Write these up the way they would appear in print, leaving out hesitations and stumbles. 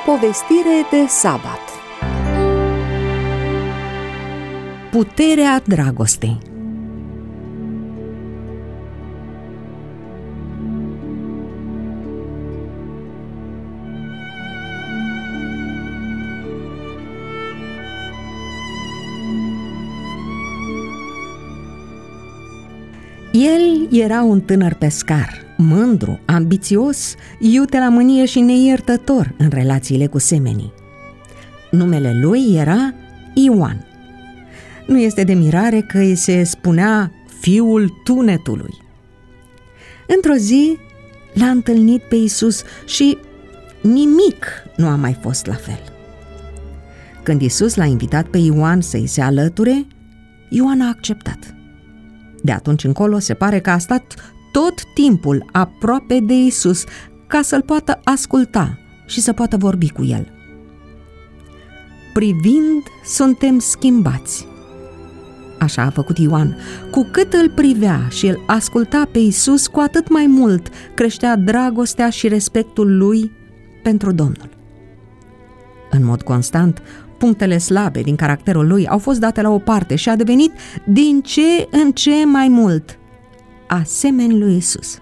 Povestire de sabat. Puterea dragostei. El era un tânăr pescar, mândru, ambițios, iute la mânie și neiertător în relațiile cu semenii. Numele lui era Ioan. Nu este de mirare că îi se spunea fiul tunetului. Într-o zi l-a întâlnit pe Iisus și nimic nu a mai fost la fel. Când Iisus l-a invitat pe Ioan să-i se alăture, Ioan a acceptat. De atunci încolo se pare că a stat tot timpul aproape de Iisus ca să-l poată asculta și să poată vorbi cu el. Privind, suntem schimbați. Așa a făcut Ioan. Cu cât îl privea și îl asculta pe Iisus, cu atât mai mult creștea dragostea și respectul lui pentru Domnul. În mod constant, punctele slabe din caracterul lui au fost date la o parte și a devenit din ce în ce mai mult asemeni lui Iisus.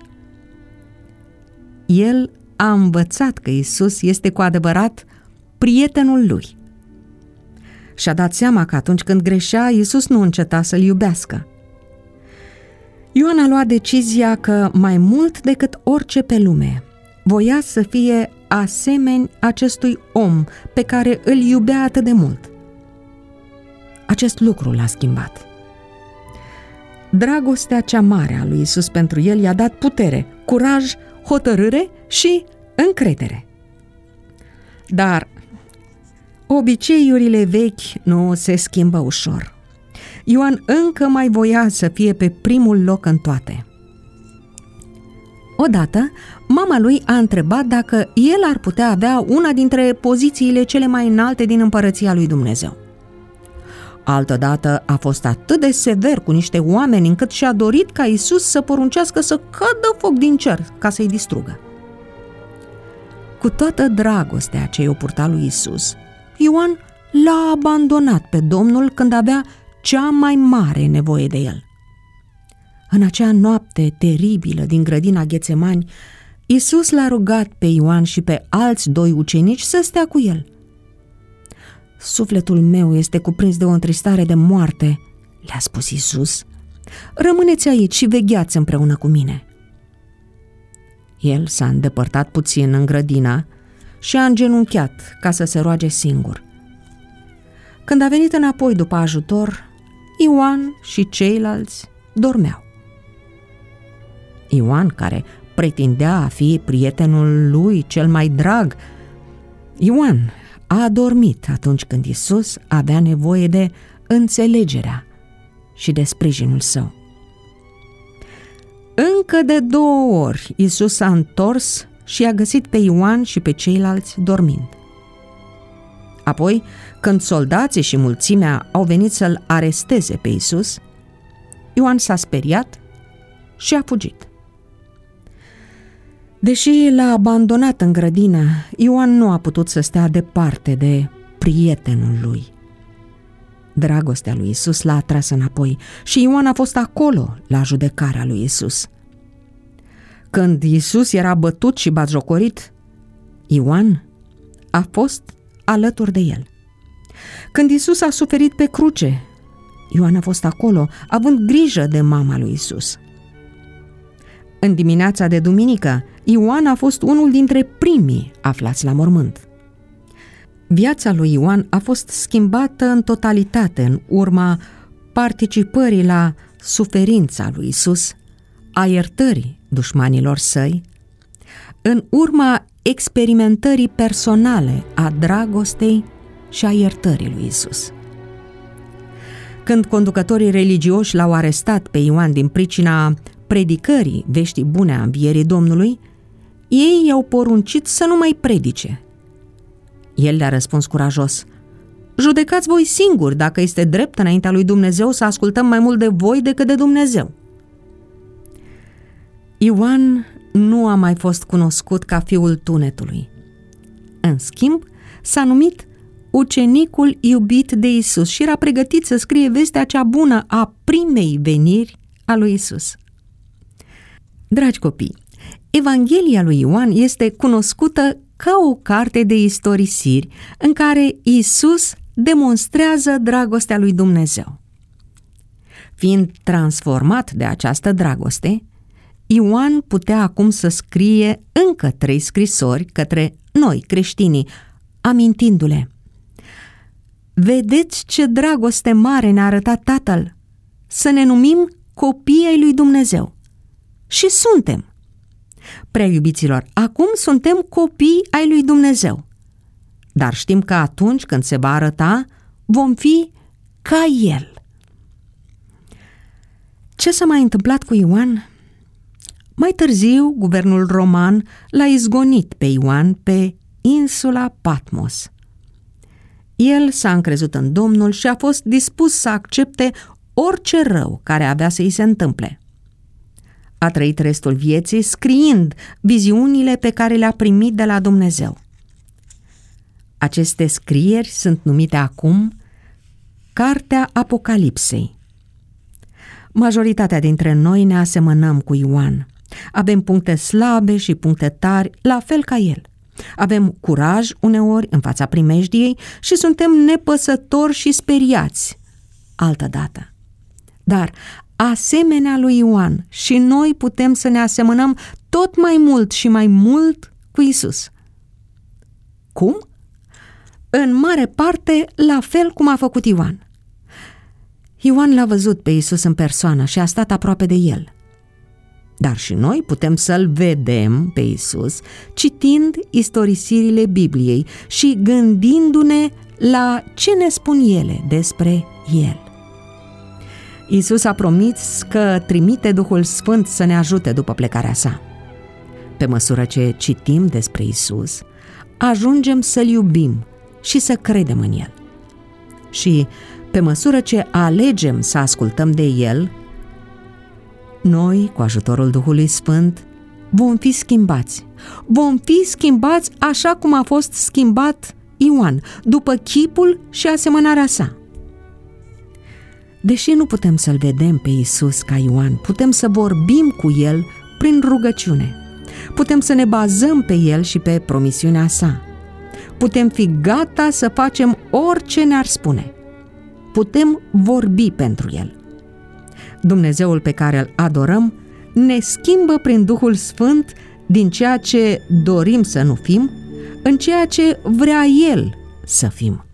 El a învățat că Iisus este cu adevărat prietenul lui. Și-a dat seama că atunci când greșea, Iisus nu înceta să-l iubească. Ioan a luat decizia că mai mult decât orice pe lume voia să fie asemeni acestui om pe care îl iubea atât de mult. Acest lucru l-a schimbat. Dragostea cea mare a lui Iisus pentru el i-a dat putere, curaj, hotărâre și încredere. Dar obiceiurile vechi nu se schimbă ușor. Ioan încă mai voia să fie pe primul loc în toate. Odată, mama lui a întrebat dacă el ar putea avea una dintre pozițiile cele mai înalte din împărăția lui Dumnezeu. Altădată a fost atât de sever cu niște oameni încât și-a dorit ca Iisus să poruncească să cadă foc din cer ca să-i distrugă. Cu toată dragostea ce i-o purta lui Iisus, Ioan l-a abandonat pe Domnul când avea cea mai mare nevoie de el. În acea noapte teribilă din grădina Ghețemani, Iisus l-a rugat pe Ioan și pe alți doi ucenici să stea cu el. Sufletul meu este cuprins de o întristare de moarte, le-a spus Iisus. Rămâneți aici și vegheați împreună cu mine. El s-a îndepărtat puțin în grădina și a îngenunchiat ca să se roage singur. Când a venit înapoi după ajutor, Ioan și ceilalți dormeau. Ioan, care pretindea a fi prietenul lui cel mai drag, Ioan a adormit atunci când Iisus avea nevoie de înțelegerea și de sprijinul său. Încă de 2 ori Iisus s-a întors și a găsit pe Ioan și pe ceilalți dormind. Apoi, când soldații și mulțimea au venit să-l aresteze pe Iisus, Ioan s-a speriat și a fugit. Deși l-a abandonat în grădină, Ioan nu a putut să stea departe de prietenul lui. Dragostea lui Iisus l-a atras înapoi și Ioan a fost acolo la judecarea lui Iisus. Când Iisus era bătut și batjocorit, Ioan a fost alături de el. Când Iisus a suferit pe cruce, Ioan a fost acolo, având grijă de mama lui Iisus. În dimineața de duminică, Ioan a fost unul dintre primii aflați la mormânt. Viața lui Ioan a fost schimbată în totalitate în urma participării la suferința lui Iisus, a iertării dușmanilor săi, în urma experimentării personale a dragostei și a iertării lui Iisus. Când conducătorii religioși l-au arestat pe Ioan din pricina predicării veștii bune a învierii Domnului, ei i-au poruncit să nu mai predice. El le-a răspuns curajos: judecați voi singuri dacă este drept înaintea lui Dumnezeu să ascultăm mai mult de voi decât de Dumnezeu. Ioan nu a mai fost cunoscut ca fiul tunetului. În schimb, s-a numit ucenicul iubit de Isus și era pregătit să scrie vestea cea bună a primei veniri a lui Isus. Dragi copii, Evanghelia lui Ioan este cunoscută ca o carte de istorisiri în care Isus demonstrează dragostea lui Dumnezeu. Fiind transformat de această dragoste, Ioan putea acum să scrie încă 3 scrisori către noi, creștinii, amintindu-le: vedeți ce dragoste mare ne-a arătat Tatăl, să ne numim copii ai lui Dumnezeu. Și suntem. Prea iubiților, acum suntem copii ai lui Dumnezeu. Dar știm că atunci când se va arăta, vom fi ca El. Ce s-a mai întâmplat cu Ioan? Mai târziu, guvernul roman l-a izgonit pe Ioan pe insula Patmos. El s-a încrezut în Domnul și a fost dispus să accepte orice rău care avea să-i se întâmple. A trăit restul vieții scriind viziunile pe care le-a primit de la Dumnezeu. Aceste scrieri sunt numite acum Cartea Apocalipsei. Majoritatea dintre noi ne asemănăm cu Ioan. Avem puncte slabe și puncte tari, la fel ca el. Avem curaj uneori în fața primejdiei și suntem nepăsători și speriați altădată. Dar, asemenea lui Ioan, și noi putem să ne asemănăm tot mai mult și mai mult cu Isus. Cum? În mare parte, la fel cum a făcut Ioan. Ioan l-a văzut pe Isus în persoană și a stat aproape de el. Dar și noi putem să-l vedem pe Isus citind istorisirile Bibliei și gândindu-ne la ce ne spun ele despre El. Isus a promis că trimite Duhul Sfânt să ne ajute după plecarea sa. Pe măsură ce citim despre Isus, ajungem să-L iubim și să credem în El. Și pe măsură ce alegem să ascultăm de El, noi, cu ajutorul Duhului Sfânt, vom fi schimbați. Vom fi schimbați așa cum a fost schimbat Ioan, după chipul și asemănarea sa. Deși nu putem să-L vedem pe Isus ca Ioan, putem să vorbim cu El prin rugăciune. Putem să ne bazăm pe El și pe promisiunea sa. Putem fi gata să facem orice ne-ar spune. Putem vorbi pentru El. Dumnezeul pe care îl adorăm ne schimbă prin Duhul Sfânt din ceea ce dorim să nu fim în ceea ce vrea El să fim.